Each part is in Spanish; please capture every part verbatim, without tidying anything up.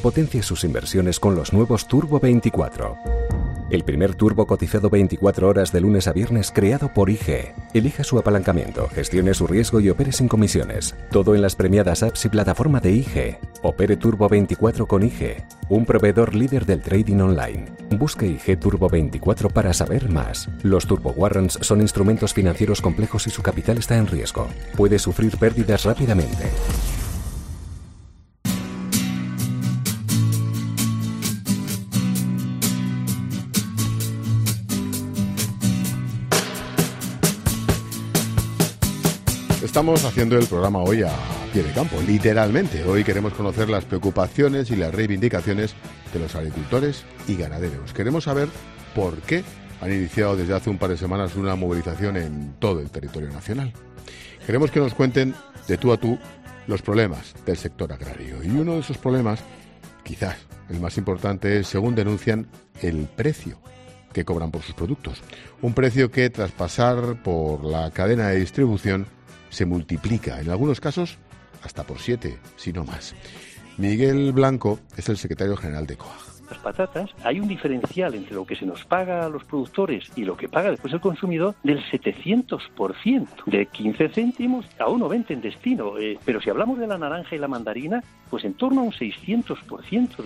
Potencie sus inversiones con los nuevos Turbo veinticuatro. El primer turbo cotizado veinticuatro horas de lunes a viernes creado por I G. Elija su apalancamiento, gestione su riesgo y opere sin comisiones. Todo en las premiadas apps y plataforma de I G. Opere Turbo veinticuatro con I G, un proveedor líder del trading online. Busque I G Turbo veinticuatro para saber más. Los Turbo Warrants son instrumentos financieros complejos y su capital está en riesgo. Puede sufrir pérdidas rápidamente. Estamos haciendo el programa hoy a pie de campo, literalmente. Hoy queremos conocer las preocupaciones y las reivindicaciones de los agricultores y ganaderos. Queremos saber por qué han iniciado desde hace un par de semanas una movilización en todo el territorio nacional. Queremos que nos cuenten de tú a tú los problemas del sector agrario. Y uno de esos problemas, quizás el más importante, es, según denuncian, el precio que cobran por sus productos. Un precio que, tras pasar por la cadena de distribución, se multiplica, en algunos casos, hasta por siete, si no más. Miguel Blanco es el secretario general de COAG. Las patatas, hay un diferencial entre lo que se nos paga a los productores y lo que paga después el consumidor del setecientos por ciento, de quince céntimos a uno veinte en destino. Eh, pero si hablamos de la naranja y la mandarina, pues en torno a un seiscientos por ciento.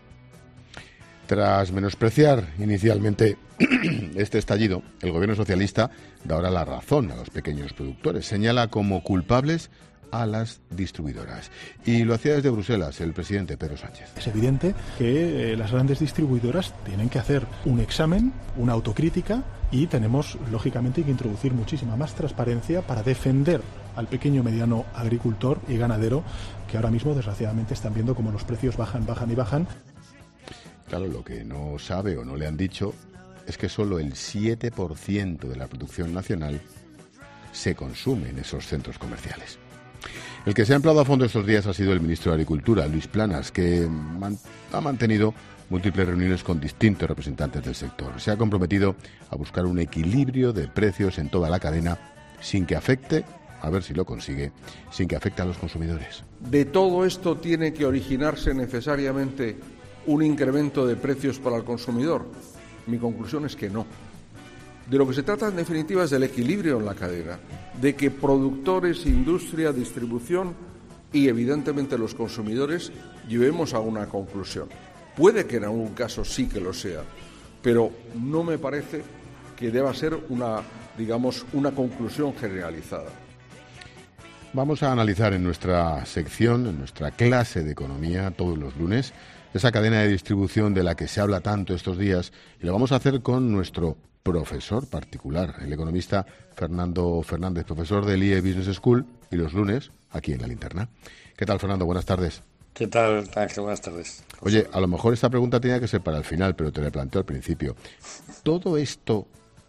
Tras menospreciar inicialmente este estallido, el gobierno socialista da ahora la razón a los pequeños productores. Señala como culpables a las distribuidoras. Y lo hacía desde Bruselas el presidente Pedro Sánchez. Es evidente que eh, las grandes distribuidoras tienen que hacer un examen, una autocrítica, y tenemos, lógicamente, que introducir muchísima más transparencia para defender al pequeño y mediano agricultor y ganadero, que ahora mismo, desgraciadamente, están viendo cómo los precios bajan, bajan y bajan. Claro, lo que no sabe o no le han dicho es que solo el siete por ciento de la producción nacional se consume en esos centros comerciales. El que se ha empleado a fondo estos días ha sido el ministro de Agricultura, Luis Planas, que man- ha mantenido múltiples reuniones con distintos representantes del sector. Se ha comprometido a buscar un equilibrio de precios en toda la cadena sin que afecte, a ver si lo consigue, sin que afecte a los consumidores. De todo esto tiene que originarse necesariamente un incremento de precios para el consumidor. Mi conclusión es que no. De lo que se trata, en definitiva, es del equilibrio en la cadena, de que productores, industria, distribución y, evidentemente, los consumidores llevemos a una conclusión. Puede que en algún caso sí que lo sea, pero no me parece que deba ser una, digamos, una conclusión generalizada. Vamos a analizar en nuestra sección, en nuestra clase de economía, todos los lunes, esa cadena de distribución de la que se habla tanto estos días, y lo vamos a hacer con nuestro profesor particular, el economista Fernando Fernández, profesor del I E Business School, y los lunes aquí en La Linterna. ¿Qué tal, Fernando? Buenas tardes. ¿Qué tal, Ángel? Buenas tardes. Oye, a lo mejor esta pregunta tenía que ser para el final, pero te la planteo al principio. Todo esto,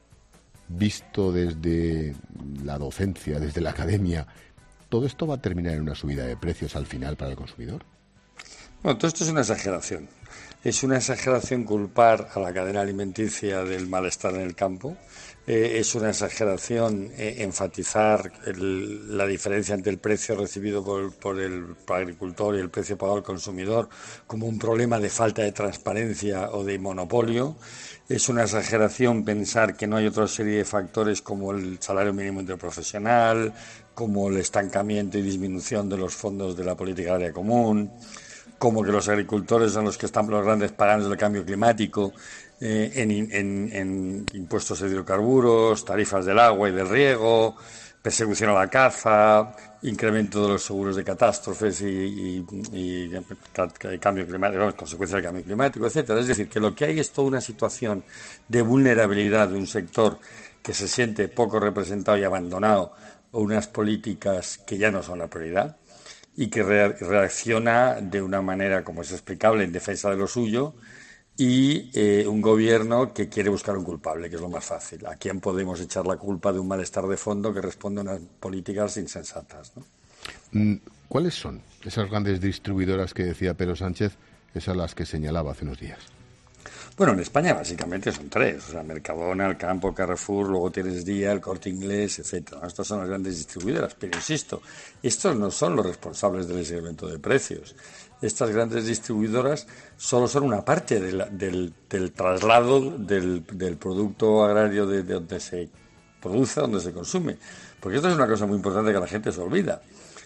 visto desde la docencia, desde la academia, ¿todo esto va a terminar en una subida de precios al final para el consumidor? Bueno, todo esto es una exageración. Es una exageración culpar a la cadena alimenticia del malestar en el campo. Eh, es una exageración eh, enfatizar el, la diferencia entre el precio recibido por, por el por agricultor y el precio pagado al consumidor como un problema de falta de transparencia o de monopolio. Es una exageración pensar que no hay otra serie de factores como el salario mínimo interprofesional, como el estancamiento y disminución de los fondos de la política agraria común, como que los agricultores son los que están los grandes paganos del cambio climático, eh, en, en, en impuestos de hidrocarburos, tarifas del agua y del riego, persecución a la caza, incremento de los seguros de catástrofes y, y, y, y cambio climático, consecuencias del cambio climático, etcétera. Es decir, que lo que hay es toda una situación de vulnerabilidad de un sector que se siente poco representado y abandonado o unas políticas que ya no son la prioridad, y que re- reacciona de una manera, como es explicable, en defensa de lo suyo, y eh, un gobierno que quiere buscar un culpable, que es lo más fácil. ¿A quién podemos echar la culpa de un malestar de fondo que responde a unas políticas insensatas, ¿no? ¿Cuáles son esas grandes distribuidoras que decía Pedro Sánchez, esas las que señalaba hace unos días? Bueno, en España básicamente son tres, o sea, Mercadona, El Campo, Carrefour, luego tienes Día, El Corte Inglés, etcétera. Estas son las grandes distribuidoras, pero insisto, estos no son los responsables del incremento de precios. estas grandes distribuidoras solo son una parte de la, del, del traslado del, del producto agrario de, de donde se produce, donde se consume. Porque esto es una cosa muy importante que la gente se olvida.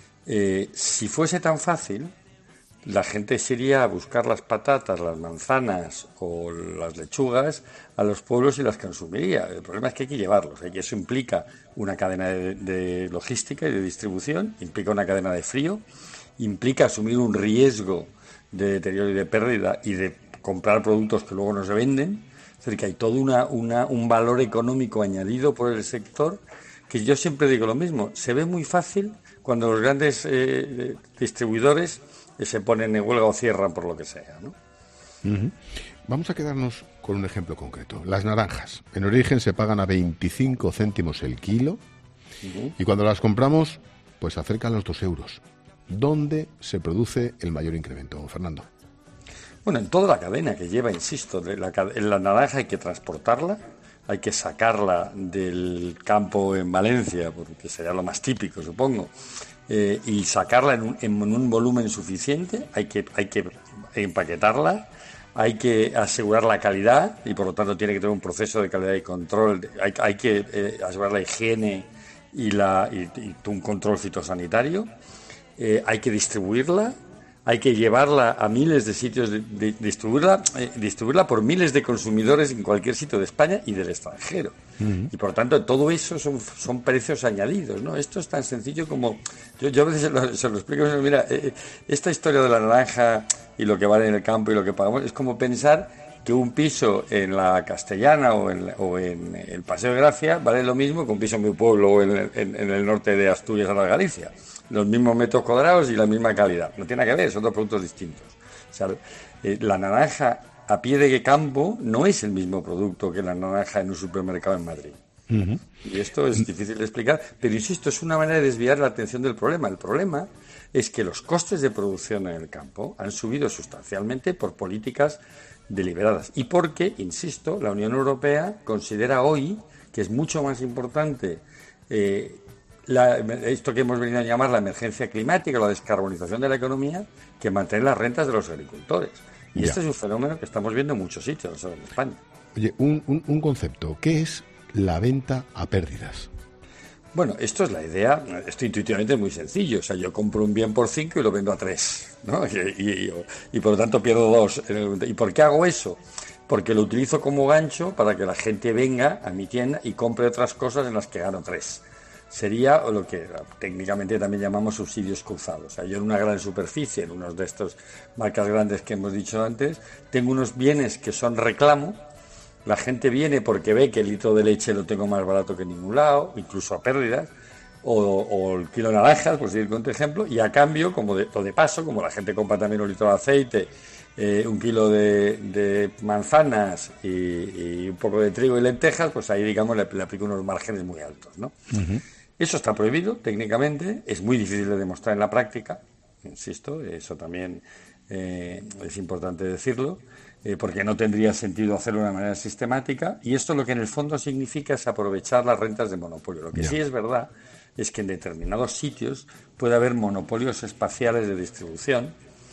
Eh, si fuese tan fácil, la gente se iría a buscar las patatas, las manzanas o las lechugas a los pueblos y las consumiría. El problema es que hay que llevarlos. ¿eh? Que eso implica una cadena de, de logística y de distribución, implica una cadena de frío, implica asumir un riesgo de deterioro y de pérdida y de comprar productos que luego no se venden. Es decir, que hay todo una, una, un valor económico añadido por el sector, que yo siempre digo lo mismo. Se ve muy fácil cuando los grandes eh, distribuidores eh, se ponen en huelga o cierran por lo que sea, ¿no? Uh-huh. Vamos a quedarnos con un ejemplo concreto. Las naranjas. En origen se pagan a veinticinco céntimos el kilo, uh-huh, y cuando las compramos, pues se acercan los dos euros. ¿Dónde se produce el mayor incremento, Fernando? Bueno, en toda la cadena que lleva, insisto, de la, en la naranja hay que transportarla, hay que sacarla del campo en Valencia, porque sería lo más típico, supongo, eh, y sacarla en un, en un volumen suficiente, hay que, hay que empaquetarla, hay que asegurar la calidad y por lo tanto tiene que tener un proceso de calidad y control, hay, hay que eh, asegurar la higiene y, la, y, y un control fitosanitario. Eh, hay que distribuirla, hay que llevarla a miles de sitios, de, de, distribuirla, eh, distribuirla por miles de consumidores en cualquier sitio de España y del extranjero. Uh-huh. Y por tanto, todo eso son, son precios añadidos, ¿no? Esto es tan sencillo como... Yo, yo a veces se lo, se lo explico, mira, eh, esta historia de la naranja y lo que vale en el campo y lo que pagamos, es como pensar que un piso en la Castellana o en, o en el Paseo de Gracia vale lo mismo que un piso en mi pueblo o en, en, en el norte de Asturias o la Galicia. Los mismos metros cuadrados y la misma calidad. No tiene nada que ver, son dos productos distintos. O sea, eh, la naranja a pie de campo no es el mismo producto que la naranja en un supermercado en Madrid. Uh-huh. Y esto es difícil de explicar, pero insisto, es una manera de desviar la atención del problema. El problema es que los costes de producción en el campo han subido sustancialmente por políticas deliberadas y porque, insisto, la Unión Europea considera hoy que es mucho más importante eh, La, esto que hemos venido a llamar la emergencia climática, la descarbonización de la economía, que mantener las rentas de los agricultores. Y ya. Este es un fenómeno que estamos viendo en muchos sitios, no solo en España. Oye, un, un, un concepto, ¿qué es la venta a pérdidas? Bueno, esto es la idea, esto intuitivamente es muy sencillo. O sea, yo compro un bien por cinco y lo vendo a tres, ¿no? Y, y, y, y por lo tanto pierdo dos. ¿Y por qué hago eso? Porque lo utilizo como gancho para que la gente venga a mi tienda y compre otras cosas en las que gano tres. Sería lo que técnicamente también llamamos subsidios cruzados. O sea, yo en una gran superficie, en unos de estos marcas grandes que hemos dicho antes, tengo unos bienes que son reclamo. La gente viene porque ve que el litro de leche lo tengo más barato que en ningún lado, incluso a pérdidas, o, o el kilo de naranjas, por seguir con otro ejemplo, y a cambio, como de, o de paso, como la gente compra también un litro de aceite, eh, un kilo de, de manzanas y, y un poco de trigo y lentejas, pues ahí, digamos, le, le aplico unos márgenes muy altos, ¿no? Uh-huh. Eso está prohibido técnicamente, es muy difícil de demostrar en la práctica, insisto, eso también eh, es importante decirlo, eh, porque no tendría sentido hacerlo de una manera sistemática, y esto lo que en el fondo significa es aprovechar las rentas de monopolio. Lo que yeah. sí es verdad es que en determinados sitios puede haber monopolios espaciales de distribución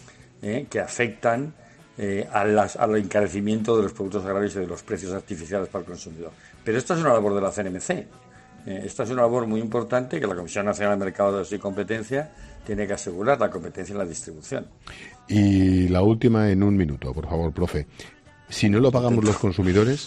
eh, que afectan eh, a las, al encarecimiento de los productos agrarios y de los precios artificiales para el consumidor. Pero esto es una labor de la C N M C. Eh, esta es una labor muy importante que la Comisión Nacional de Mercados y Competencia tiene que asegurar, la competencia en la distribución. Y la última en un minuto, por favor, profe. Si no lo pagamos los consumidores,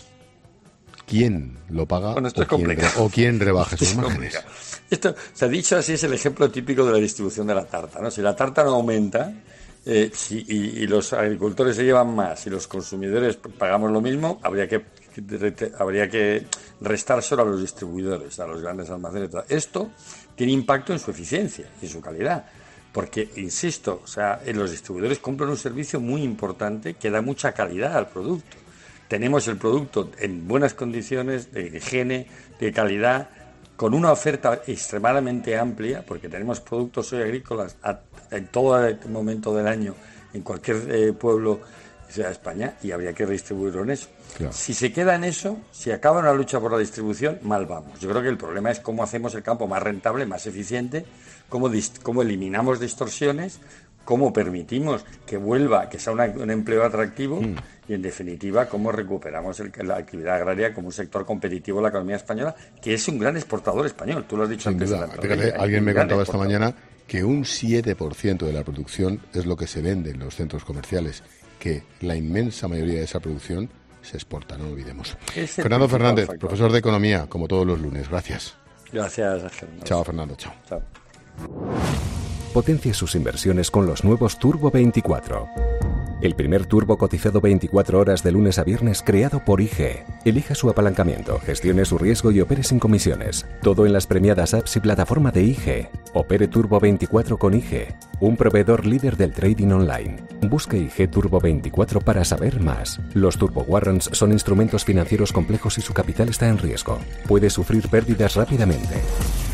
¿quién lo paga bueno, esto o, es quién re, o quién rebaja esos márgenes? Esto, se ha dicho así, es el ejemplo típico de la distribución de la tarta, ¿no? Si la tarta no aumenta eh, si, y, y los agricultores se llevan más y los consumidores pagamos lo mismo, habría que habría que restar solo a los distribuidores, a los grandes almacenes. Esto tiene impacto en su eficiencia y en su calidad, porque, insisto, o sea, los distribuidores cumplen un servicio muy importante que da mucha calidad al producto. Tenemos el producto en buenas condiciones de higiene, de calidad, con una oferta extremadamente amplia, porque tenemos productos hoy agrícolas a, en todo el momento del año, en cualquier eh, pueblo sea España, y habría que redistribuirlo en eso. Claro. Si se queda en eso, si acaba una lucha por la distribución, mal vamos. Yo creo que el problema es cómo hacemos el campo más rentable, más eficiente, cómo, dist- cómo eliminamos distorsiones cómo permitimos que vuelva, que sea una, un empleo atractivo mm. y, en definitiva, cómo recuperamos el, la actividad agraria como un sector competitivo de la economía española, que es un gran exportador español. Tú lo has dicho Sin antes. Duda. Fíjate, alguien me contaba esta mañana que un siete por ciento de la producción es lo que se vende en los centros comerciales, que la inmensa mayoría de esa producción se exporta, no lo olvidemos. Fernando Fernández, factor. Profesor de Economía, como todos los lunes. Gracias. Gracias, Fernando. Chao, Fernando. Chao. Chao. Potencie sus inversiones con los nuevos Turbo veinticuatro. El primer turbo cotizado veinticuatro horas de lunes a viernes creado por I G E. Elija su apalancamiento, gestione su riesgo y opere sin comisiones. Todo en las premiadas apps y plataforma de I G E. Opere Turbo veinticuatro con I G E, un proveedor líder del trading online. Busque I G E Turbo veinticuatro para saber más. Los Turbo Warrants son instrumentos financieros complejos y su capital está en riesgo. Puede sufrir pérdidas rápidamente.